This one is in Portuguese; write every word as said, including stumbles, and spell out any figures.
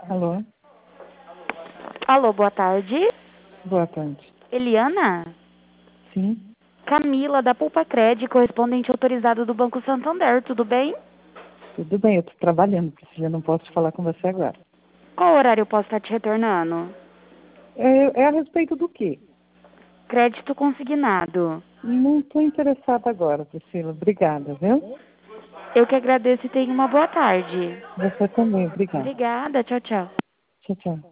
Alô? Alô, boa tarde. Boa tarde. Eliana? Sim? Camila, da Pulpacred, correspondente autorizado do Banco Santander, tudo bem? Tudo bem, eu estou trabalhando, Priscila, não posso falar com você agora. Qual horário eu posso estar te retornando? É, é a respeito do quê? Crédito consignado. Não estou interessada agora, Priscila. Obrigada, viu? Eu que agradeço e tenha uma boa tarde. Você também, obrigada. Obrigada, tchau, tchau. Tchau, tchau.